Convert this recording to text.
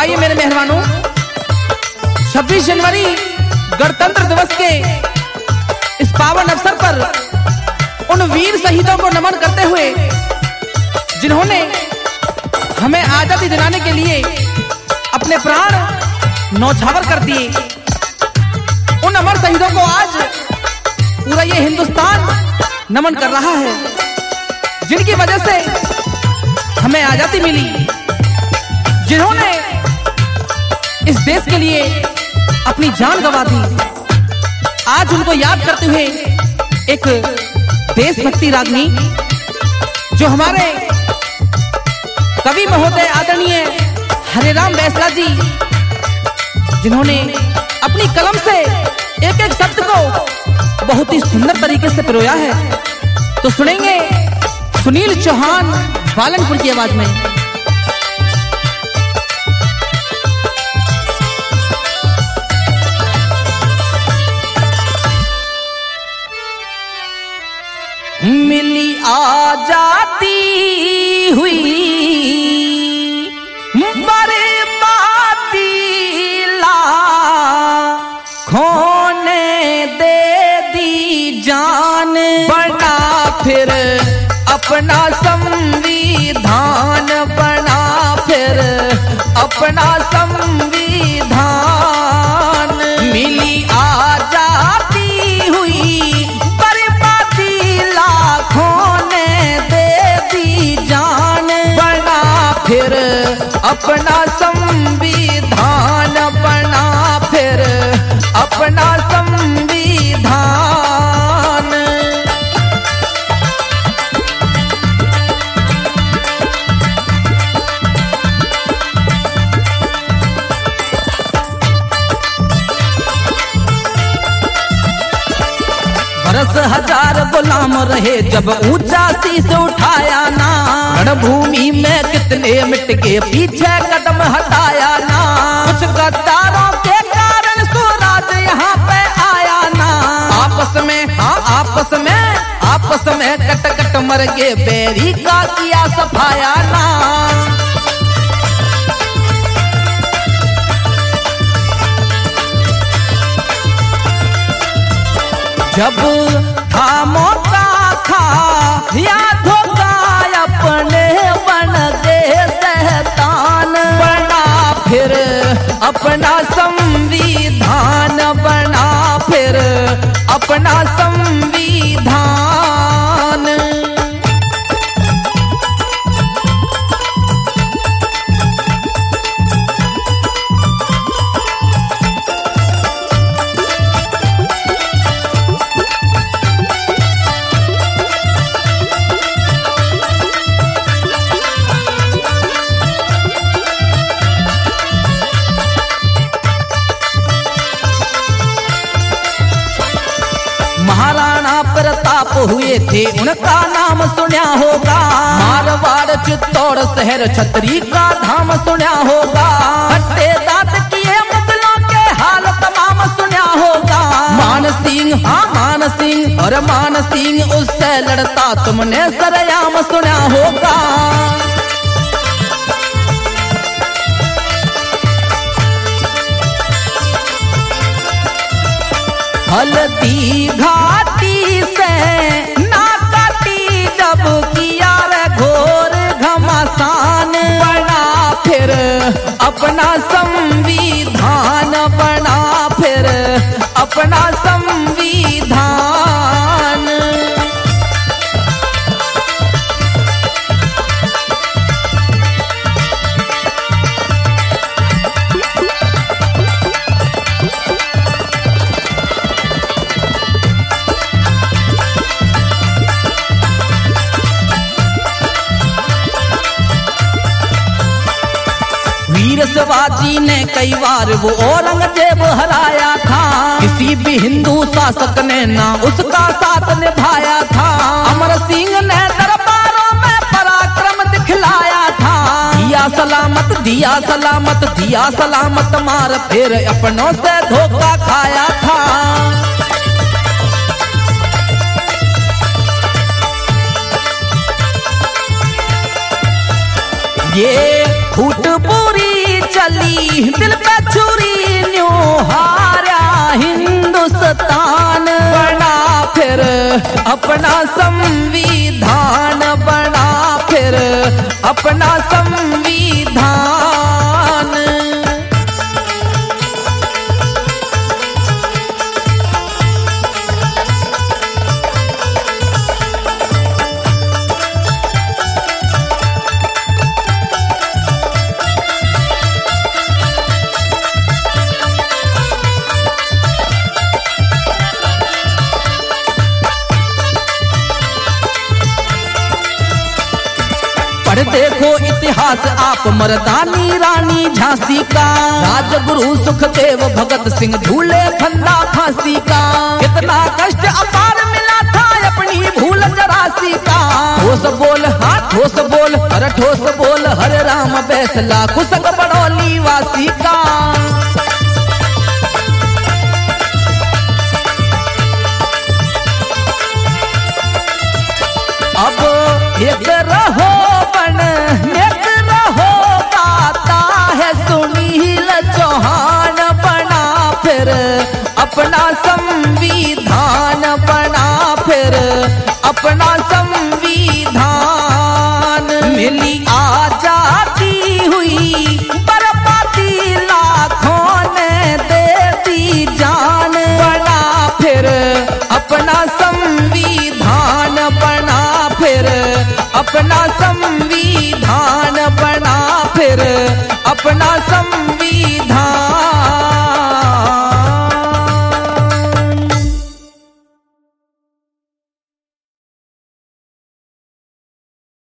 आइए मेरे मेहरबानों, 26 जनवरी गणतंत्र दिवस के इस पावन अवसर पर उन वीर शहीदों को नमन करते हुए जिन्होंने हमें आजादी दिलाने के लिए अपने प्राण न्यौछावर कर दिए, उन अमर शहीदों को आज पूरा ये हिंदुस्तान नमन कर रहा है, जिनकी वजह से हमें आजादी मिली, जिन्होंने इस देश के लिए अपनी जान गंवा दी। आज उनको याद करते हुए एक देशभक्ति रागनी जो हमारे कवि महोदय आदरणीय हरेराम बैसला जी, जिन्होंने अपनी कलम से एक एक शब्द को बहुत ही सुंदर तरीके से पिरोया है, तो सुनेंगे सुनील चौहान बालनपुर की आवाज में। मिली आजादी हुई बर्बादी खोने दे दी जान, बना फिर अपना संविधान, बना फिर अपना संविधान। मिली आजादी हुई बर्बादी लाखों ने दे दी जान, बना फिर अपना संविधान, बना फिर अपना संविधान। बरस हजार गुलाम रहे जब ऊंचा शीश उठाया ना, रणभूमि में कितने मिट के पीछे कदम हटाया ना, कुछ गद्दारों के कारण स्वराज यहाँ पे आया ना। आपस में कट कट मर गए, बैरी का किया सफाया ना। जब था मौका था याद होगा अपने बन गए शैतान, बना फिर अपना संविधान, बना फिर अपना संविधान। महाराणा प्रताप हुए थे, उनका नाम सुना होगा, मारवाड़ चित्तौड़ शहर छतरी का धाम सुना होगा, हट्टे दांत किए मुगलों के हाल तमाम सुना होगा। मान सिंह और मान सिंह उससे लड़ता तुमने सरेआम सुना होगा। हल्दी घाटी से ना काटी जब किया रे घोर घमासान, बना फिर अपना संविधान, बना फिर अपना संविधान। वीर शिवाजी ने कई बार वो औरंगजेब हराया था, किसी भी हिंदू शासक ने ना उसका साथ निभाया था। अमर सिंह ने दरबारों में पराक्रम दिखलाया था, दिया सलामत दिया सलामत दिया सलामत, मार फिर अपनों से धोखा खाया था। ये फूट पूरी चली दिल पे छुरी न्यू हारा हिंदुस्तान बना फिर अपना संविधान बना फिर अपना संविधान। देखो इतिहास आप मर्दानी रानी झांसी का, राजगुरु सुखदेव भगत सिंह झूले फंदा फांसी का। कितना कष्ट अपार मिला था अपनी भूल 84 का। ठोस बोल हाँ ठोस बोल हर ठोस बोल हरे राम बैसला कुसक बड़ौली वासी का। अब एक रहो नेक रहो गाता है सुनील चौहान बना फिर अपना संविधान बना फिर अपना संविधान। मिली आजादी हुई बर्बादी लाखों ने दे दी जान बना फिर अपना संविधान बना फिर अपना संविधान बना फिर अपना